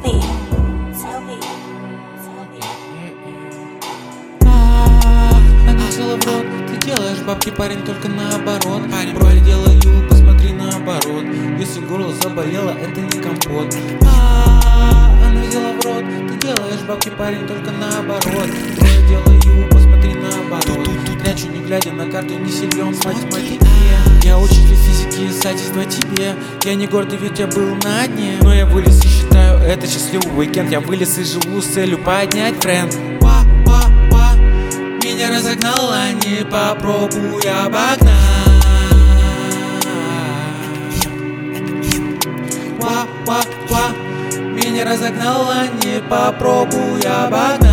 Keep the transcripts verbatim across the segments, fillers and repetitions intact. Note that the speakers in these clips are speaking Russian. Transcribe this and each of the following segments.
Toby, Toby, Toby. Она взяла в рот, ты делаешь бабки, парень, только наоборот. Парень, брови делаю, посмотри наоборот. Если горло заболело, это не компот. А, она взяла в рот, ты делаешь бабки, парень, только наоборот. Брови делаю, посмотри наоборот. Прячу, не глядя на карту, не силен в математике. Я учитель физики, садись тебе. Я не гордый, ведь я был на дне. Но я вылез и считаю, это счастливый уикенд. Я вылез и живу с целью поднять тренд. Ва-ва-ва, меня разогнала, не попробуй обогнать. Ва-ва-ва, меня разогнала, не попробуй обогнать.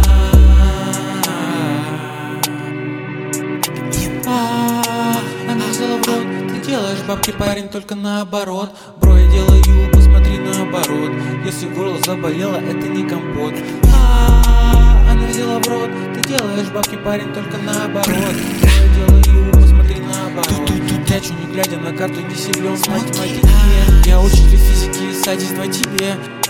А, она взяла в рот, ты делаешь бабки, парень, только наоборот. Бро, я делаю, посмотри наоборот. Если горло заболело, это не компот. А, она взяла в рот, ты делаешь бабки, парень, только наоборот. Бро, я делаю, посмотри наоборот. Прячу, не глядя на карту, не силен в математике. Я учитель физики, садись тебе.